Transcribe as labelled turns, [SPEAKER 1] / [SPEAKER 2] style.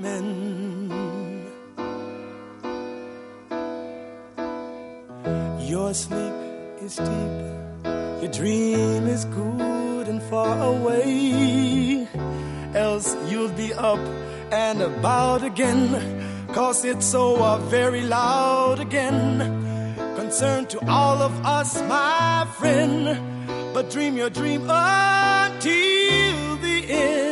[SPEAKER 1] men. Your sleep is deep, your dream is good and far away, else you'll be up and about again, 'cause it's so very loud again. Concern to all of us, my friend, but dream your dream until the end.